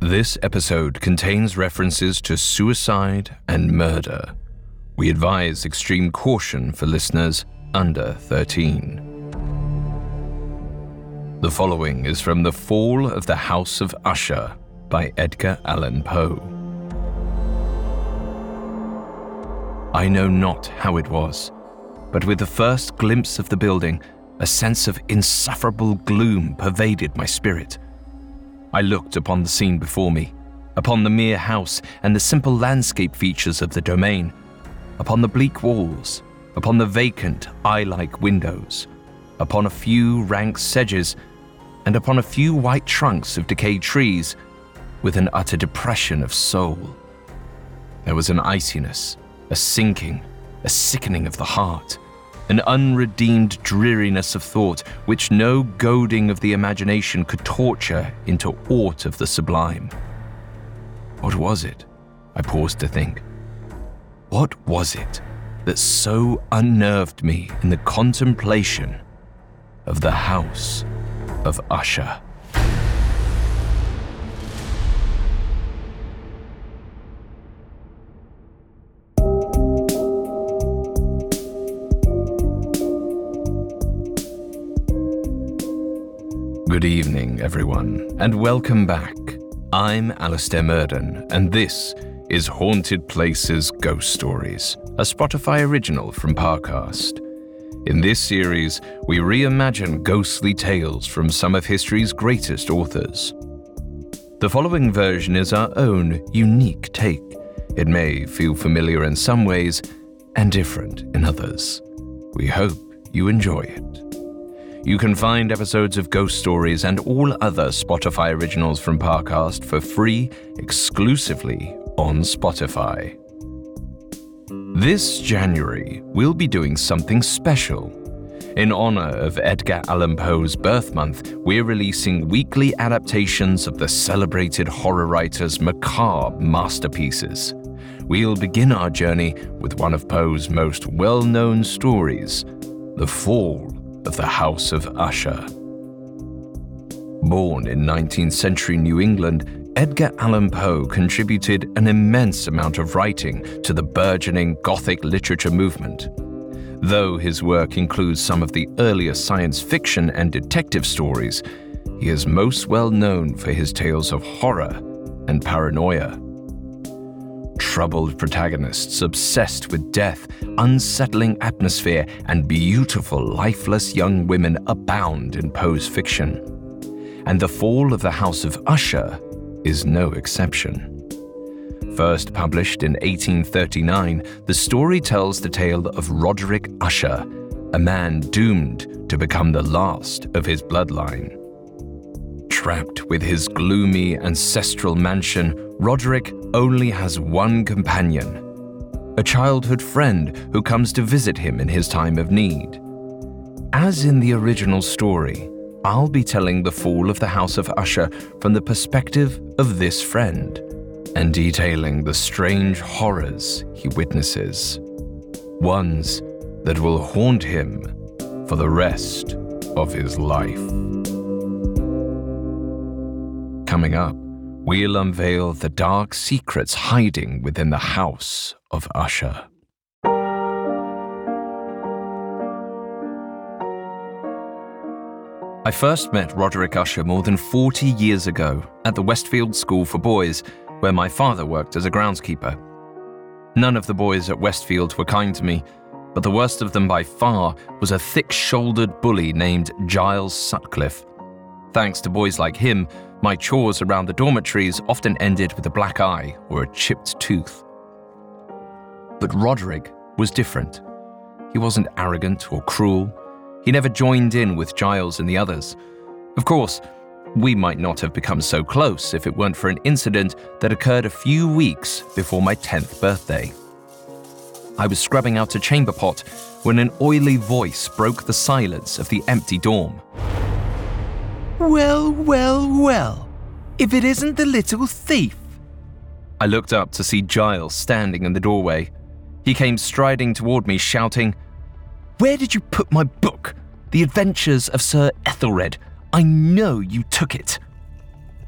This episode contains references to suicide and murder. We advise extreme caution for listeners under 13. The following is from The Fall of the House of Usher by Edgar Allan Poe. I know not how it was, but with the first glimpse of the building, a sense of insufferable gloom pervaded my spirit. I looked upon the scene before me, upon the mere house and the simple landscape features of the domain, upon the bleak walls, upon the vacant, eye-like windows, upon a few rank sedges, and upon a few white trunks of decayed trees, with an utter depression of soul. There was an iciness, a sinking, a sickening of the heart, an unredeemed dreariness of thought which no goading of the imagination could torture into aught of the sublime. What was it? I paused to think. What was it that so unnerved me in the contemplation of the House of Usher? Good evening, everyone, and welcome back. I'm Alistair Murden, and this is Haunted Places Ghost Stories, a Spotify original from Parcast. In this series, we reimagine ghostly tales from some of history's greatest authors. The following version is our own unique take. It may feel familiar in some ways and different in others. We hope you enjoy it. You can find episodes of Ghost Stories and all other Spotify originals from Parcast for free exclusively on Spotify. This January, we'll be doing something special. In honor of Edgar Allan Poe's birth month, we're releasing weekly adaptations of the celebrated horror writer's macabre masterpieces. We'll begin our journey with one of Poe's most well-known stories, The Fall of the House of Usher. Born in 19th century New England, Edgar Allan Poe contributed an immense amount of writing to the burgeoning Gothic literature movement. Though his work includes some of the earlier science fiction and detective stories, he is most well known for his tales of horror and paranoia. Troubled protagonists obsessed with death, unsettling atmosphere, and beautiful, lifeless young women abound in Poe's fiction. And The Fall of the House of Usher is no exception. First published in 1839, the story tells the tale of Roderick Usher, a man doomed to become the last of his bloodline. Trapped with his gloomy ancestral mansion, Roderick only has one companion, a childhood friend who comes to visit him in his time of need. As in the original story, I'll be telling the fall of the House of Usher from the perspective of this friend, and detailing the strange horrors he witnesses, ones that will haunt him for the rest of his life. Coming up, we'll unveil the dark secrets hiding within the House of Usher. I first met Roderick Usher more than 40 years ago at the Westfield School for Boys, where my father worked as a groundskeeper. None of the boys at Westfield were kind to me, but the worst of them by far was a thick-shouldered bully named Giles Sutcliffe. Thanks to boys like him, my chores around the dormitories often ended with a black eye or a chipped tooth. But Roderick was different. He wasn't arrogant or cruel. He never joined in with Giles and the others. Of course, we might not have become so close if it weren't for an incident that occurred a few weeks before my 10th birthday. I was scrubbing out a chamber pot when an oily voice broke the silence of the empty dorm. Well, well, well, if it isn't the little thief. I looked up to see Giles standing in the doorway. He came striding toward me, shouting, "Where did you put my book? The Adventures of Sir Ethelred. I know you took it."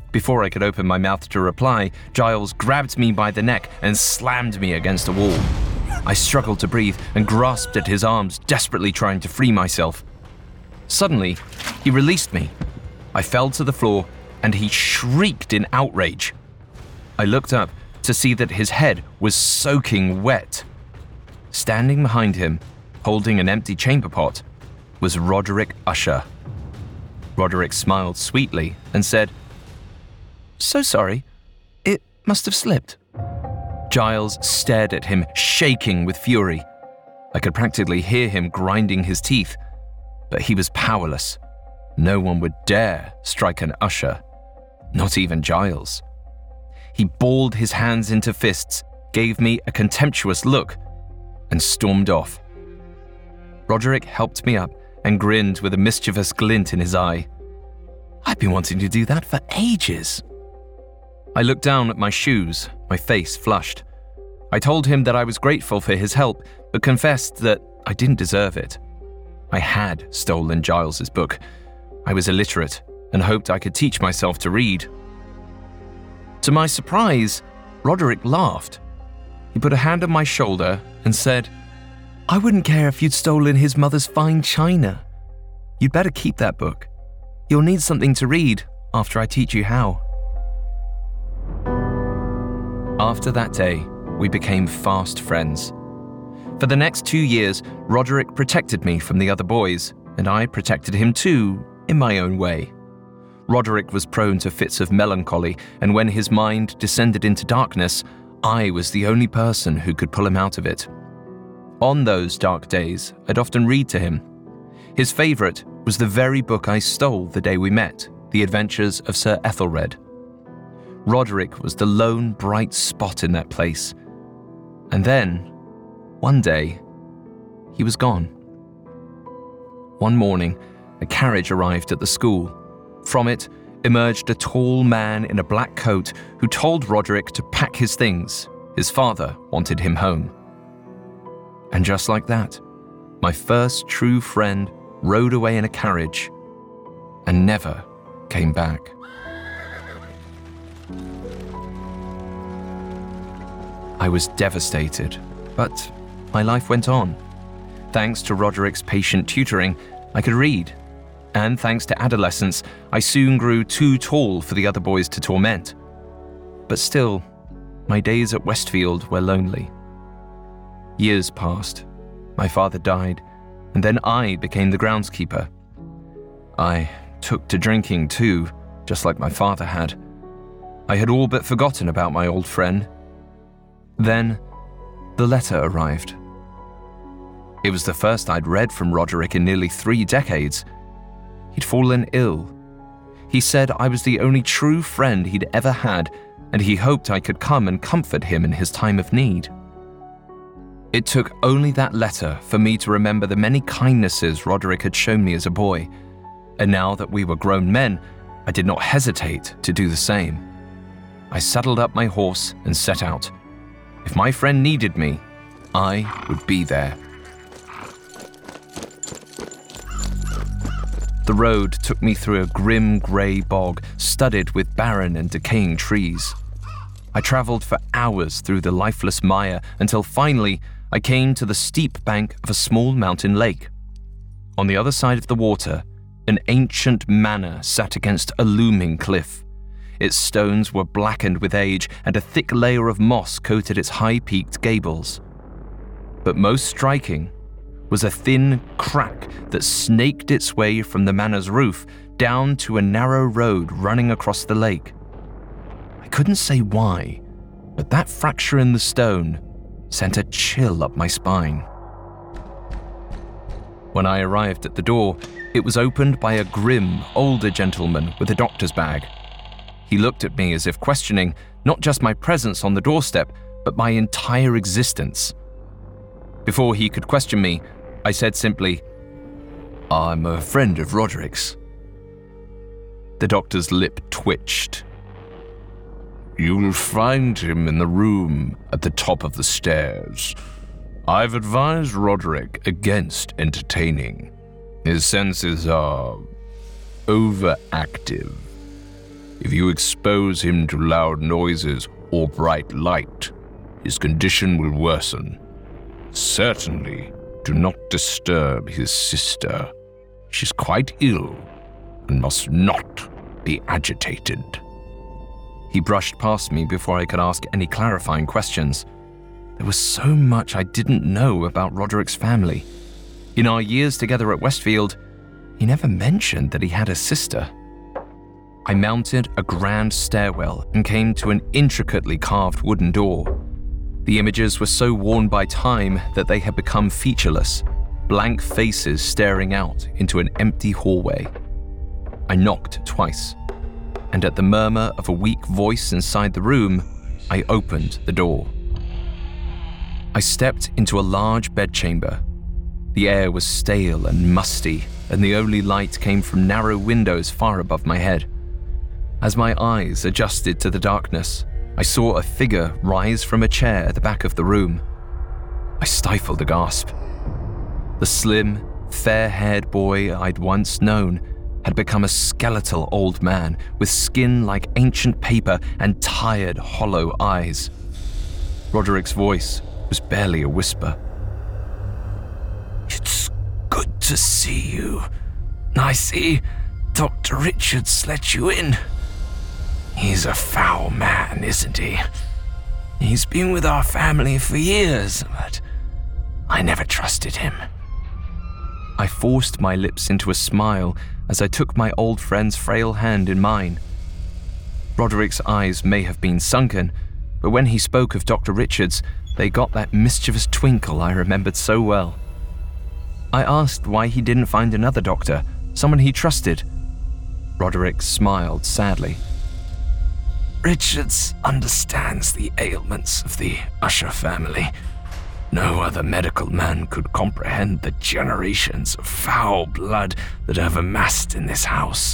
Before I could open my mouth to reply, Giles grabbed me by the neck and slammed me against a wall. I struggled to breathe and grasped at his arms, desperately trying to free myself. Suddenly, he released me. I fell to the floor and he shrieked in outrage. I looked up to see that his head was soaking wet. Standing behind him, holding an empty chamber pot, was Roderick Usher. Roderick smiled sweetly and said, "So sorry, it must have slipped." Giles stared at him, shaking with fury. I could practically hear him grinding his teeth, but he was powerless. No one would dare strike an usher, not even Giles. He balled his hands into fists, gave me a contemptuous look, and stormed off. Roderick helped me up and grinned with a mischievous glint in his eye. "I've been wanting to do that for ages." I looked down at my shoes, my face flushed. I told him that I was grateful for his help, but confessed that I didn't deserve it. I had stolen Giles's book. I was illiterate and hoped I could teach myself to read. To my surprise, Roderick laughed. He put a hand on my shoulder and said, "I wouldn't care if you'd stolen his mother's fine china. You'd better keep that book. You'll need something to read after I teach you how." After that day, we became fast friends. For the next 2 years, Roderick protected me from the other boys, and I protected him too, in my own way. Roderick was prone to fits of melancholy, and when his mind descended into darkness, I was the only person who could pull him out of it. On those dark days, I'd often read to him. His favourite was the very book I stole the day we met, The Adventures of Sir Ethelred. Roderick was the lone bright spot in that place. And then, one day, he was gone. One morning, a carriage arrived at the school. From it emerged a tall man in a black coat who told Roderick to pack his things. His father wanted him home. And just like that, my first true friend rode away in a carriage and never came back. I was devastated, but my life went on. Thanks to Roderick's patient tutoring, I could read. And thanks to adolescence, I soon grew too tall for the other boys to torment. But still, my days at Westfield were lonely. Years passed. My father died, and then I became the groundskeeper. I took to drinking too, just like my father had. I had all but forgotten about my old friend. Then, the letter arrived. It was the first I'd read from Roderick in nearly 3 decades. He'd fallen ill. He said I was the only true friend he'd ever had, and he hoped I could come and comfort him in his time of need. It took only that letter for me to remember the many kindnesses Roderick had shown me as a boy, and now that we were grown men, I did not hesitate to do the same. I saddled up my horse and set out. If my friend needed me, I would be there. The road took me through a grim grey bog studded with barren and decaying trees. I travelled for hours through the lifeless mire until finally I came to the steep bank of a small mountain lake. On the other side of the water, an ancient manor sat against a looming cliff. Its stones were blackened with age, and a thick layer of moss coated its high-peaked gables. But most striking was a thin crack that snaked its way from the manor's roof down to a narrow road running across the lake. I couldn't say why, but that fracture in the stone sent a chill up my spine. When I arrived at the door, it was opened by a grim, older gentleman with a doctor's bag. He looked at me as if questioning not just my presence on the doorstep, but my entire existence. Before he could question me, I said simply, "I'm a friend of Roderick's." The doctor's lip twitched. "You'll find him in the room at the top of the stairs. I've advised Roderick against entertaining. His senses are overactive." If you expose him to loud noises or bright light, his condition will worsen. Certainly, do not disturb his sister. She's quite ill and must not be agitated." He brushed past me before I could ask any clarifying questions. There was so much I didn't know about Roderick's family. In our years together at Westfield, he never mentioned that he had a sister. I mounted a grand stairwell and came to an intricately carved wooden door. The images were so worn by time that they had become featureless, blank faces staring out into an empty hallway. I knocked twice, and at the murmur of a weak voice inside the room, I opened the door. I stepped into a large bedchamber. The air was stale and musty, and the only light came from narrow windows far above my head. As my eyes adjusted to the darkness, I saw a figure rise from a chair at the back of the room. I stifled a gasp. The slim, fair-haired boy I'd once known had become a skeletal old man with skin like ancient paper and tired, hollow eyes. Roderick's voice was barely a whisper. "It's good to see you. I see Dr. Richards let you in. He's a foul man, isn't he? He's been with our family for years, but I never trusted him." I forced my lips into a smile as I took my old friend's frail hand in mine. Roderick's eyes may have been sunken, but when he spoke of Dr. Richards, they got that mischievous twinkle I remembered so well. I asked why he didn't find another doctor, someone he trusted. Roderick smiled sadly. "Richards understands the ailments of the Usher family. No other medical man could comprehend the generations of foul blood that have amassed in this house."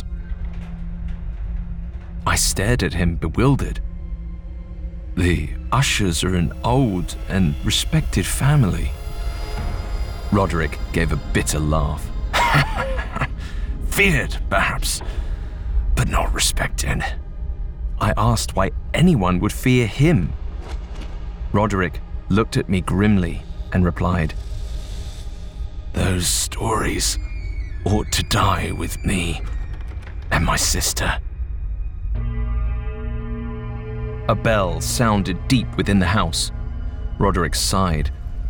I stared at him bewildered. "The Ushers are an old and respected family." Roderick gave a bitter laugh. "Feared, perhaps, but not respected." I asked why anyone would fear him. Roderick looked at me grimly and replied, "Those stories ought to die with me and my sister." A bell sounded deep within the house. Roderick sighed.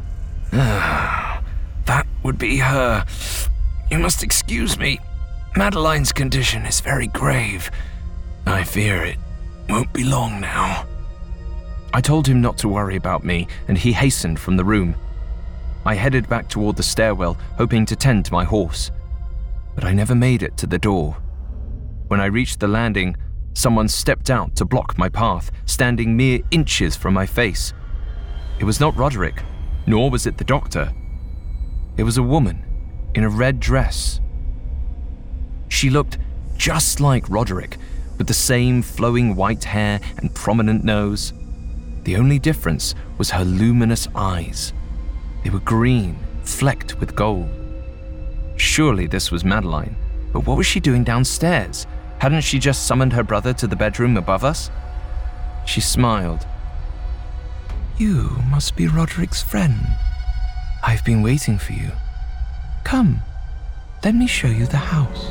"That would be her. You must excuse me. Madeline's condition is very grave. I fear it won't be long now." I told him not to worry about me, and he hastened from the room. I headed back toward the stairwell, hoping to tend to my horse. But I never made it to the door. When I reached the landing, someone stepped out to block my path, standing mere inches from my face. It was not Roderick, nor was it the doctor. It was a woman in a red dress. She looked just like Roderick, with the same flowing white hair and prominent nose. The only difference was her luminous eyes. They were green, flecked with gold. Surely this was Madeline, but what was she doing downstairs? Hadn't she just summoned her brother to the bedroom above us? She smiled. "You must be Roderick's friend. I've been waiting for you. Come, let me show you the house."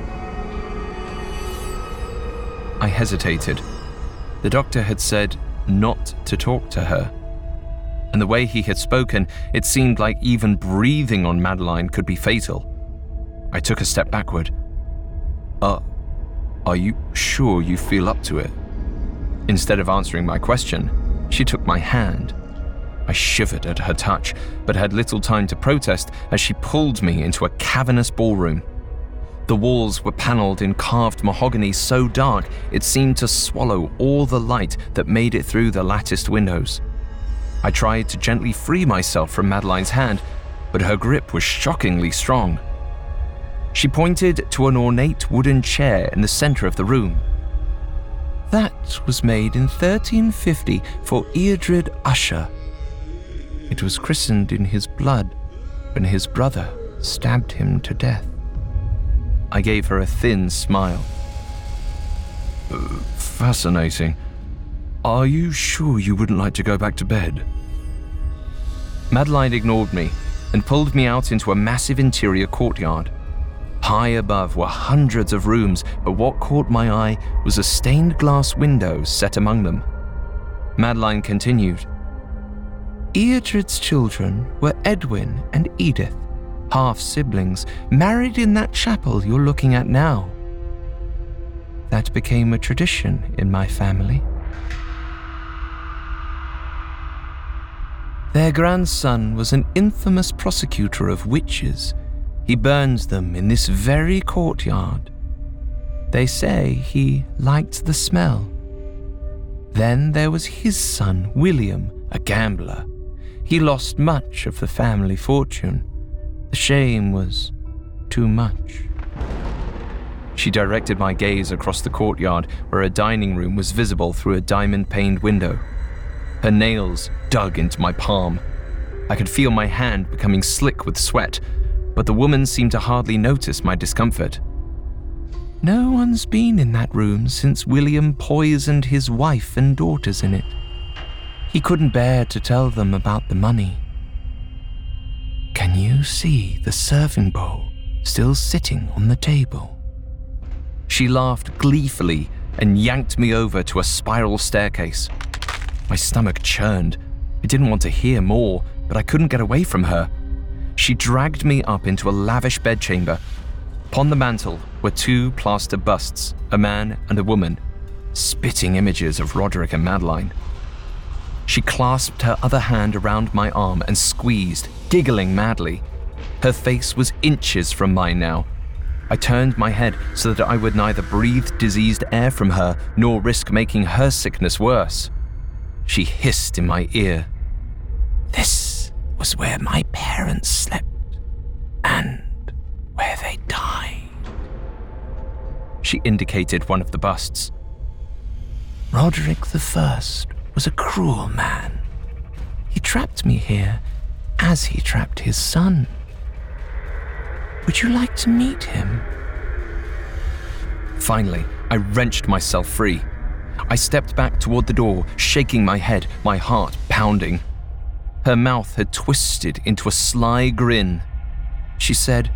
I hesitated. The doctor had said not to talk to her. And the way he had spoken, it seemed like even breathing on Madeline could be fatal. I took a step backward. Are you sure you feel up to it?" Instead of answering my question, she took my hand. I shivered at her touch, but had little time to protest as she pulled me into a cavernous ballroom. The walls were paneled in carved mahogany so dark it seemed to swallow all the light that made it through the latticed windows. I tried to gently free myself from Madeline's hand, but her grip was shockingly strong. She pointed to an ornate wooden chair in the center of the room. "That was made in 1350 for Eardred Usher. It was christened in his blood when his brother stabbed him to death." I gave her a thin smile. Fascinating. Are you sure you wouldn't like to go back to bed? Madeline ignored me and pulled me out into a massive interior courtyard. High above were hundreds of rooms, but what caught my eye was a stained glass window set among them. Madeline continued. Eadred's children were Edwin and Edith, half-siblings, married in that chapel you're looking at now. That became a tradition in my family. Their grandson was an infamous prosecutor of witches. He burns them in this very courtyard. They say he liked the smell. Then there was his son, William, a gambler. He lost much of the family fortune. The shame was too much. She directed my gaze across the courtyard where a dining room was visible through a diamond-paned window. Her nails dug into my palm. I could feel my hand becoming slick with sweat, but the woman seemed to hardly notice my discomfort. No one's been in that room since William poisoned his wife and daughters in it. He couldn't bear to tell them about the money. Can you see the serving bowl still sitting on the table? She laughed gleefully and yanked me over to a spiral staircase. My stomach churned. I didn't want to hear more, but I couldn't get away from her. She dragged me up into a lavish bedchamber. Upon the mantel were two plaster busts, a man and a woman, spitting images of Roderick and Madeline. She clasped her other hand around my arm and squeezed, giggling madly. Her face was inches from mine now. I turned my head so that I would neither breathe diseased air from her nor risk making her sickness worse. She hissed in my ear. This was where my parents slept, and where they died. She indicated one of the busts. Roderick I was a cruel man. He trapped me here as he trapped his son. Would you like to meet him? Finally, I wrenched myself free. I stepped back toward the door, shaking my head, my heart pounding. Her mouth had twisted into a sly grin. She said,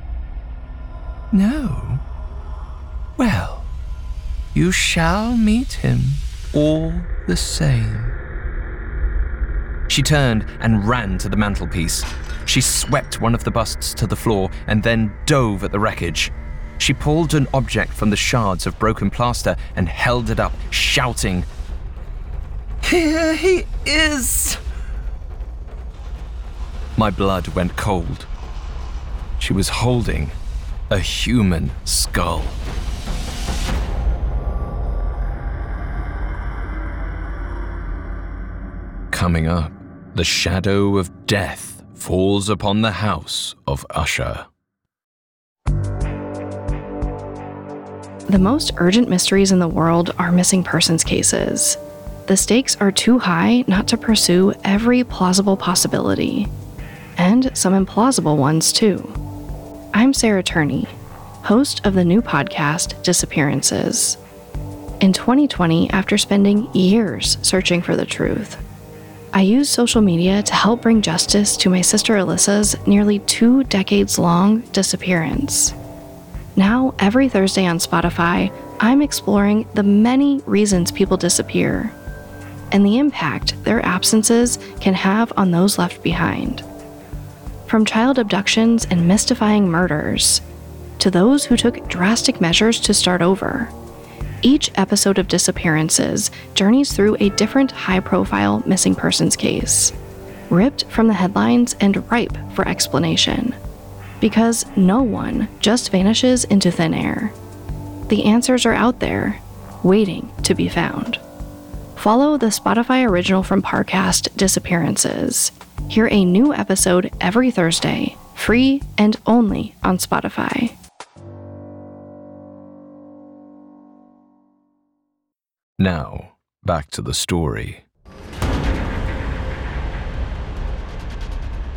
No. Well, you shall meet him all the same. She turned and ran to the mantelpiece. She swept one of the busts to the floor and then dove at the wreckage. She pulled an object from the shards of broken plaster and held it up, shouting, Here he is! My blood went cold. She was holding a human skull. Coming up, the shadow of death falls upon the house of Usher. The most urgent mysteries in the world are missing persons cases. The stakes are too high not to pursue every plausible possibility, and some implausible ones too. I'm Sarah Turney, host of the new podcast Disappearances. In 2020, after spending years searching for the truth, I used social media to help bring justice to my sister Alyssa's nearly 2 decades-long disappearance. Now, every Thursday on Spotify, I'm exploring the many reasons people disappear and the impact their absences can have on those left behind. From child abductions and mystifying murders to those who took drastic measures to start over, each episode of Disappearances journeys through a different high-profile missing persons case, ripped from the headlines and ripe for explanation. Because no one just vanishes into thin air. The answers are out there, waiting to be found. Follow the Spotify original from Parcast, Disappearances. Hear a new episode every Thursday, free and only on Spotify. Now, back to the story.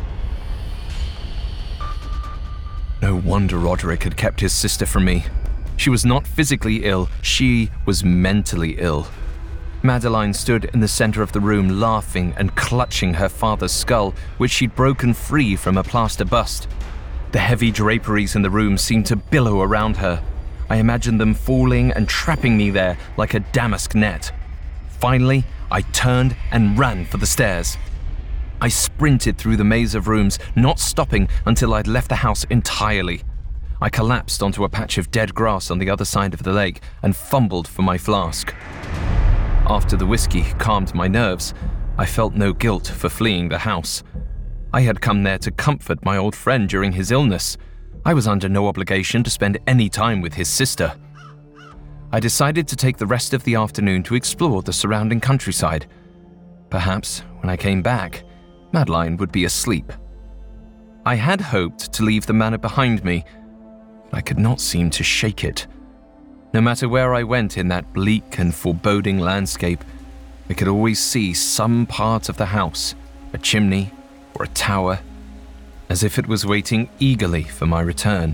No wonder Roderick had kept his sister from me. She was not physically ill, she was mentally ill. Madeline stood in the center of the room laughing and clutching her father's skull, which she'd broken free from a plaster bust. The heavy draperies in the room seemed to billow around her. I imagined them falling and trapping me there like a damask net. Finally, I turned and ran for the stairs. I sprinted through the maze of rooms, not stopping until I'd left the house entirely. I collapsed onto a patch of dead grass on the other side of the lake and fumbled for my flask. After the whiskey calmed my nerves, I felt no guilt for fleeing the house. I had come there to comfort my old friend during his illness. I was under no obligation to spend any time with his sister. I decided to take the rest of the afternoon to explore the surrounding countryside. Perhaps, when I came back, Madeline would be asleep. I had hoped to leave the manor behind me, but I could not seem to shake it. No matter where I went in that bleak and foreboding landscape, I could always see some part of the house, a chimney or a tower, as if it was waiting eagerly for my return.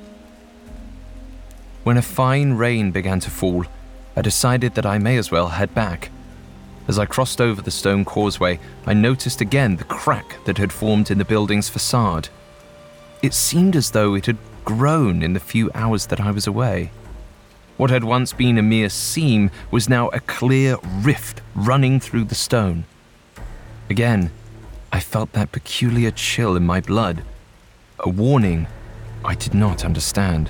When a fine rain began to fall, I decided that I may as well head back. As I crossed over the stone causeway, I noticed again the crack that had formed in the building's facade. It seemed as though it had grown in the few hours that I was away. What had once been a mere seam was now a clear rift running through the stone. Again, I felt that peculiar chill in my blood, a warning I did not understand.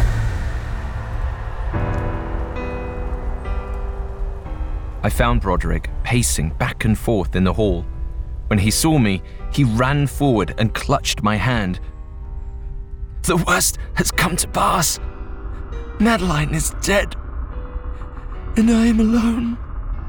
I found Roderick pacing back and forth in the hall. When he saw me, he ran forward and clutched my hand. "The worst has come to pass. Madeline is dead, and I am alone."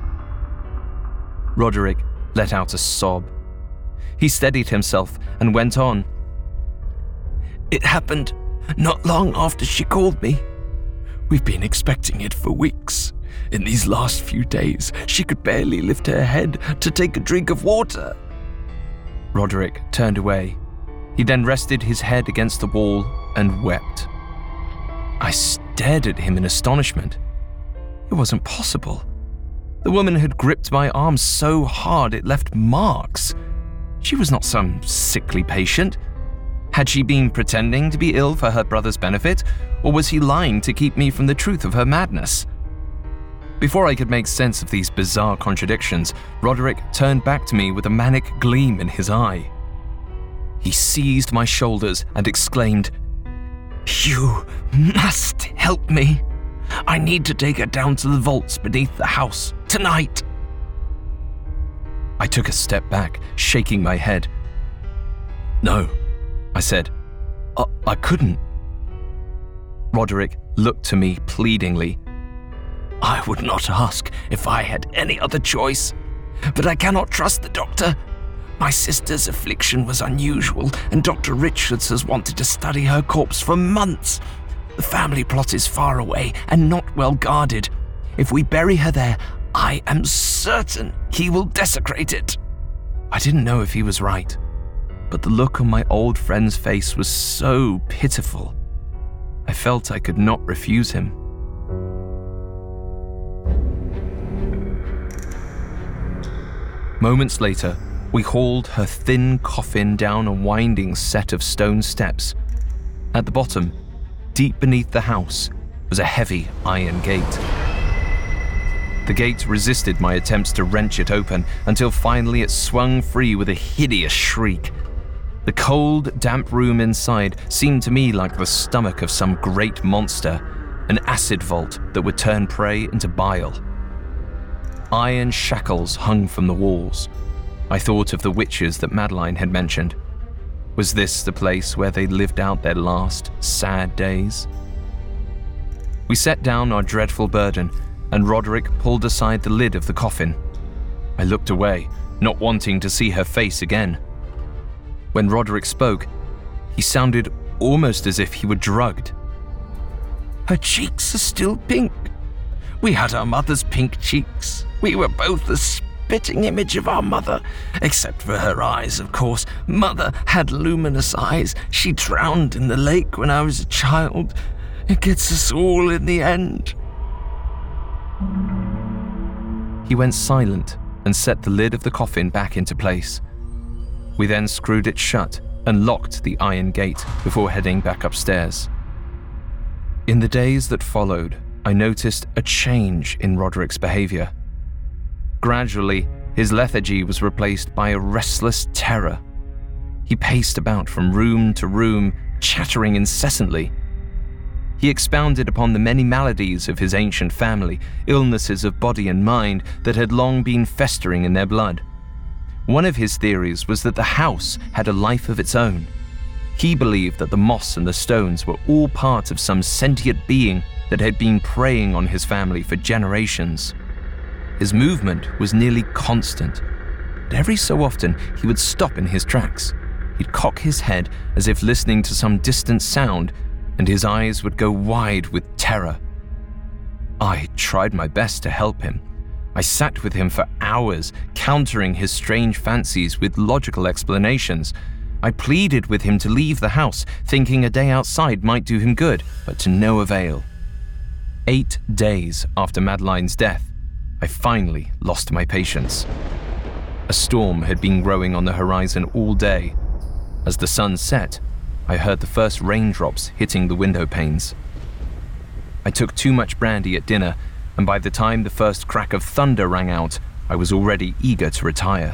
Roderick let out a sob. He steadied himself and went on. "It happened not long after she called me. We've been expecting it for weeks. In these last few days, she could barely lift her head to take a drink of water." Roderick turned away. He then rested his head against the wall and wept. I stared at him in astonishment. It wasn't possible. The woman had gripped my arm so hard it left marks. She was not some sickly patient. Had she been pretending to be ill for her brother's benefit, or was he lying to keep me from the truth of her madness? Before I could make sense of these bizarre contradictions, Roderick turned back to me with a manic gleam in his eye. He seized my shoulders and exclaimed, "You must help me. I need to take her down to the vaults beneath the house, tonight." I took a step back, shaking my head. "No," I said. I couldn't." Roderick looked to me pleadingly. "I would not ask if I had any other choice, but I cannot trust the doctor. My sister's affliction was unusual, and Dr. Richards has wanted to study her corpse for months. The family plot is far away and not well guarded. If we bury her there, I am certain he will desecrate it." I didn't know if he was right, but the look on my old friend's face was so pitiful. I felt I could not refuse him. Moments later, we hauled her thin coffin down a winding set of stone steps. At the bottom, deep beneath the house, was a heavy iron gate. The gate resisted my attempts to wrench it open until finally it swung free with a hideous shriek. The cold, damp room inside seemed to me like the stomach of some great monster, an acid vault that would turn prey into bile. Iron shackles hung from the walls. I thought of the witches that Madeline had mentioned. Was this the place where they lived out their last sad days? We set down our dreadful burden, and Roderick pulled aside the lid of the coffin. I looked away, not wanting to see her face again. When Roderick spoke, he sounded almost as if he were drugged. "Her cheeks are still pink. We had our mother's pink cheeks. We were both the spitting image of our mother, except for her eyes, of course. Mother had luminous eyes. She drowned in the lake when I was a child. It gets us all in the end. He went silent and set the lid of the coffin back into place. We then screwed it shut and locked the iron gate before heading back upstairs. In the days that followed, I noticed a change in Roderick's behavior. Gradually, his lethargy was replaced by a restless terror. He paced about from room to room, chattering incessantly. He expounded upon the many maladies of his ancient family, illnesses of body and mind that had long been festering in their blood. One of his theories was that the house had a life of its own. He believed that the moss and the stones were all part of some sentient being that had been preying on his family for generations. His movement was nearly constant, but every so often he would stop in his tracks. He'd cock his head as if listening to some distant sound, and his eyes would go wide with terror. I tried my best to help him. I sat with him for hours, countering his strange fancies with logical explanations. I pleaded with him to leave the house, thinking a day outside might do him good, but to no avail. 8 days after Madeline's death, I finally lost my patience. A storm had been growing on the horizon all day. As the sun set, I heard the first raindrops hitting the window panes. I took too much brandy at dinner, and by the time the first crack of thunder rang out, I was already eager to retire.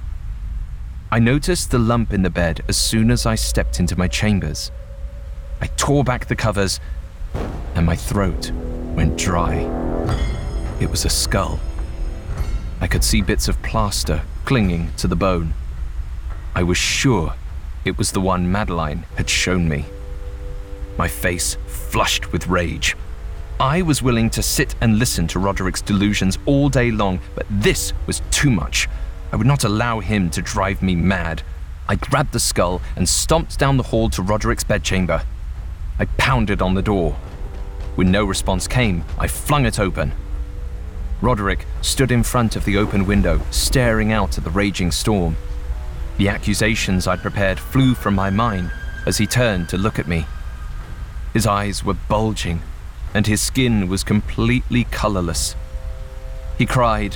I noticed the lump in the bed as soon as I stepped into my chambers. I tore back the covers, and my throat went dry. It was a skull. I could see bits of plaster clinging to the bone. I was sure it was the one Madeline had shown me. My face flushed with rage. I was willing to sit and listen to Roderick's delusions all day long, but this was too much. I would not allow him to drive me mad. I grabbed the skull and stomped down the hall to Roderick's bedchamber. I pounded on the door. When no response came, I flung it open. Roderick stood in front of the open window, staring out at the raging storm. The accusations I'd prepared flew from my mind as he turned to look at me. His eyes were bulging, and his skin was completely colorless. He cried,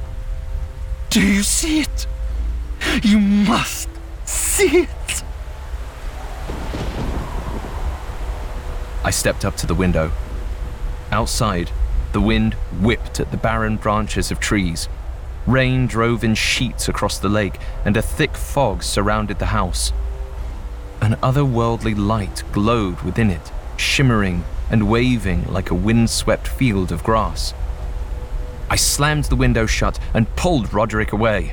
Do you see it? You must see it. I stepped up to the window. Outside, the wind whipped at the barren branches of trees. Rain drove in sheets across the lake, and a thick fog surrounded the house. An otherworldly light glowed within it, shimmering and waving like a windswept field of grass. I slammed the window shut and pulled Roderick away.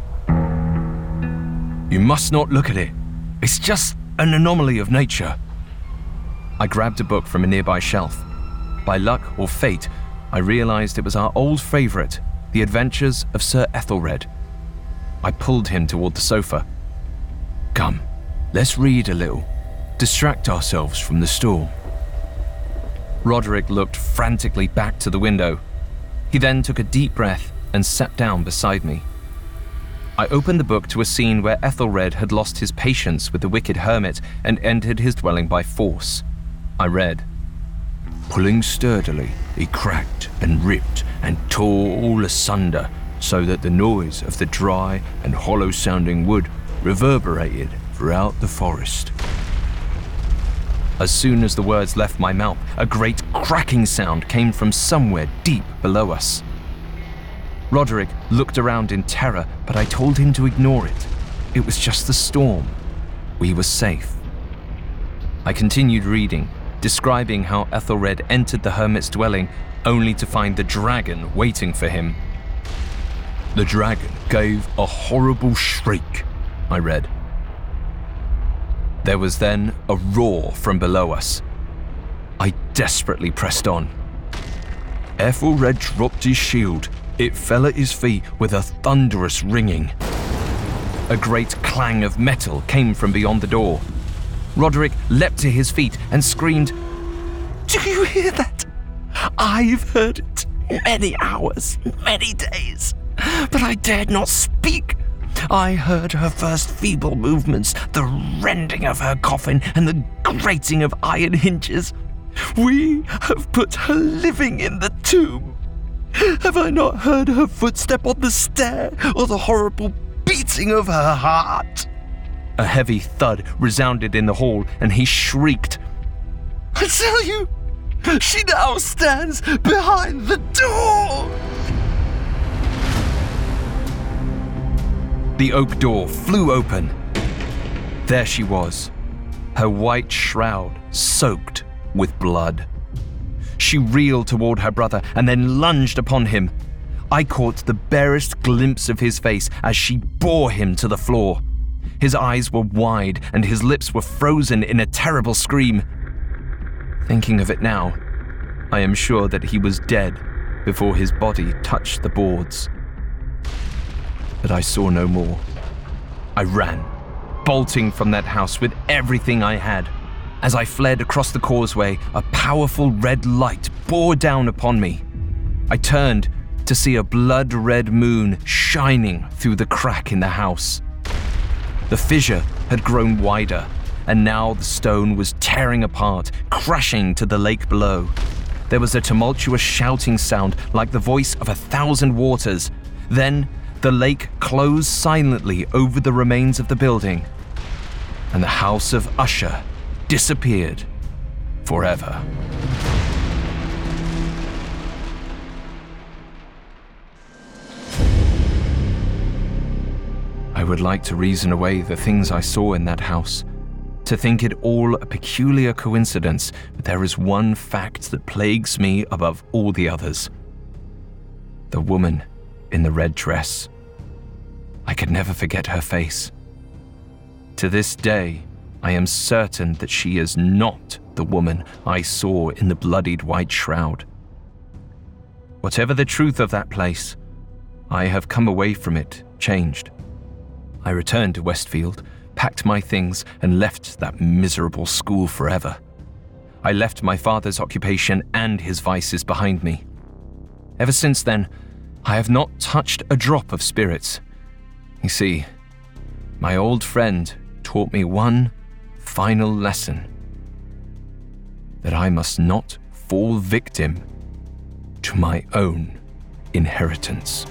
You must not look at it. It's just an anomaly of nature. I grabbed a book from a nearby shelf. By luck or fate, I realized it was our old favorite, The Adventures of Sir Ethelred. I pulled him toward the sofa. Come, let's read a little. Distract ourselves from the storm. Roderick looked frantically back to the window. He then took a deep breath and sat down beside me. I opened the book to a scene where Ethelred had lost his patience with the wicked hermit and entered his dwelling by force. I read, Pulling sturdily, he cracked and ripped and tore all asunder, so that the noise of the dry and hollow-sounding wood reverberated throughout the forest. As soon as the words left my mouth, a great cracking sound came from somewhere deep below us. Roderick looked around in terror, but I told him to ignore it. It was just the storm. We were safe. I continued reading, describing how Ethelred entered the hermit's dwelling only to find the dragon waiting for him. The dragon gave a horrible shriek, I read. There was then a roar from below us. I desperately pressed on. Ethelred dropped his shield. It fell at his feet with a thunderous ringing. A great clang of metal came from beyond the door. Roderick leapt to his feet and screamed, Do you hear that? I've heard it many hours, many days, but I dared not speak. I heard her first feeble movements, the rending of her coffin and the grating of iron hinges. We have put her living in the tomb. Have I not heard her footstep on the stair or the horrible beating of her heart?" A heavy thud resounded in the hall, and he shrieked, "I tell you, she now stands behind the door!" The oak door flew open. There she was, her white shroud soaked with blood. She reeled toward her brother and then lunged upon him. I caught the barest glimpse of his face as she bore him to the floor. His eyes were wide and his lips were frozen in a terrible scream. Thinking of it now, I am sure that he was dead before his body touched the boards. But I saw no more. I ran, bolting from that house with everything I had. As I fled across the causeway, a powerful red light bore down upon me. I turned to see a blood-red moon shining through the crack in the house. The fissure had grown wider, and now the stone was tearing apart, crashing to the lake below. There was a tumultuous shouting sound like the voice of 1,000 waters. Then the lake closed silently over the remains of the building, and the house of Usher disappeared forever. I would like to reason away the things I saw in that house, to think it all a peculiar coincidence, but there is one fact that plagues me above all the others. The woman in the red dress. I could never forget her face. To this day, I am certain that she is not the woman I saw in the bloodied white shroud. Whatever the truth of that place, I have come away from it changed. I returned to Westfield, packed my things, and left that miserable school forever. I left my father's occupation and his vices behind me. Ever since then, I have not touched a drop of spirits. You see, my old friend taught me one final lesson: that I must not fall victim to my own inheritance.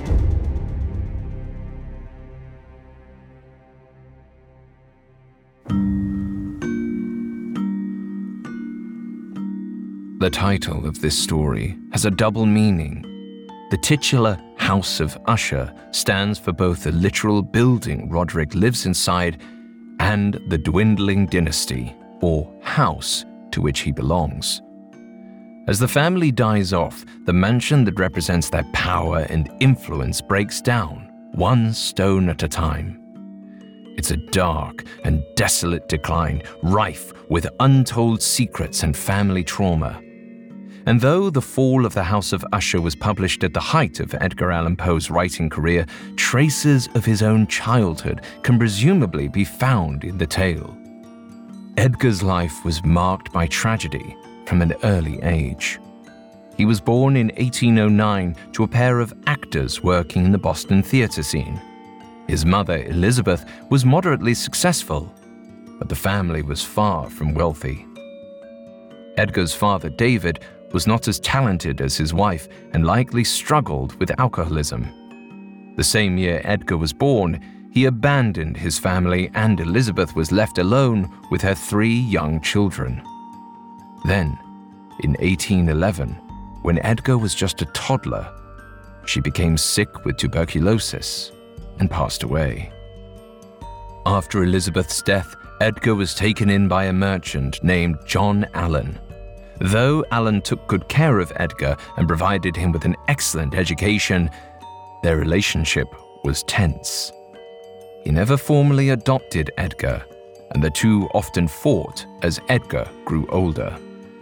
The title of this story has a double meaning. The titular House of Usher stands for both the literal building Roderick lives inside and the dwindling dynasty, or house, to which he belongs. As the family dies off, the mansion that represents their power and influence breaks down, one stone at a time. It's a dark and desolate decline, rife with untold secrets and family trauma. And though The Fall of the House of Usher was published at the height of Edgar Allan Poe's writing career, traces of his own childhood can presumably be found in the tale. Edgar's life was marked by tragedy from an early age. He was born in 1809 to a pair of actors working in the Boston theater scene. His mother, Elizabeth, was moderately successful, but the family was far from wealthy. Edgar's father, David, was not as talented as his wife and likely struggled with alcoholism. The same year Edgar was born, he abandoned his family and Elizabeth was left alone with her 3 young children. Then, in 1811, when Edgar was just a toddler, she became sick with tuberculosis and passed away. After Elizabeth's death, Edgar was taken in by a merchant named John Allen. Though Allen took good care of Edgar and provided him with an excellent education, their relationship was tense. He never formally adopted Edgar, and the two often fought as Edgar grew older.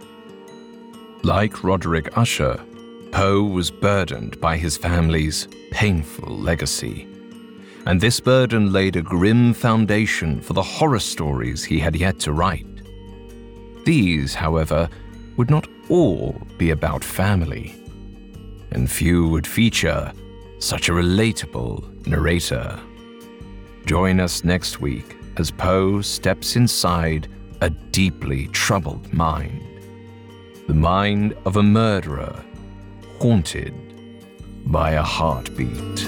Like Roderick Usher, Poe was burdened by his family's painful legacy. And this burden laid a grim foundation for the horror stories he had yet to write. These, however, would not all be about family, and few would feature such a relatable narrator. Join us next week as Poe steps inside a deeply troubled mind The mind of a murderer, haunted by a heartbeat.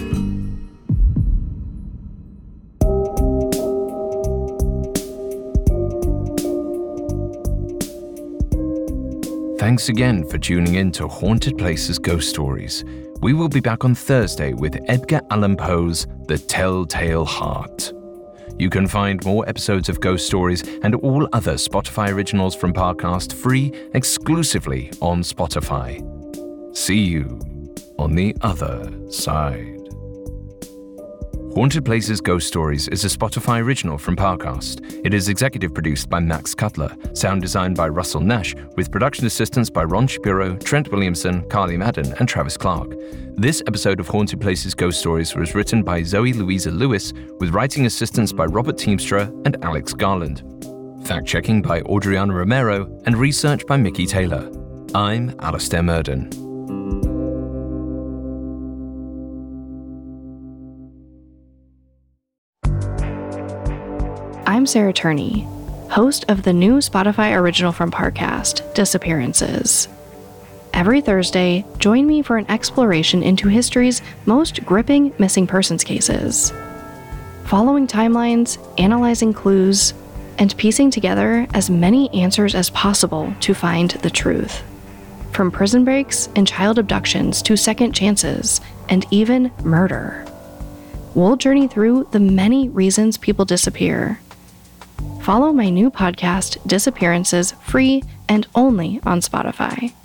Thanks again for tuning in to Haunted Places Ghost Stories. We will be back on Thursday with Edgar Allan Poe's The Telltale Heart. You can find more episodes of Ghost Stories and all other Spotify originals from Parcast free exclusively on Spotify. See you on the other side. Haunted Places Ghost Stories is a Spotify original from Parcast. It is executive produced by Max Cutler, sound designed by Russell Nash, with production assistance by Ron Shapiro, Trent Williamson, Carly Madden, and Travis Clark. This episode of Haunted Places Ghost Stories was written by Zoe Louisa Lewis, with writing assistance by Robert Teamstra and Alex Garland. Fact-checking by Audriana Romero, and research by Mickey Taylor. I'm Alastair Murden. I'm Sarah Turney, host of the new Spotify original from Parcast, Disappearances. Every Thursday, join me for an exploration into history's most gripping missing persons cases. Following timelines, analyzing clues, and piecing together as many answers as possible to find the truth. From prison breaks and child abductions to second chances, and even murder. We'll journey through the many reasons people disappear. Follow my new podcast, Disappearances, free and only on Spotify.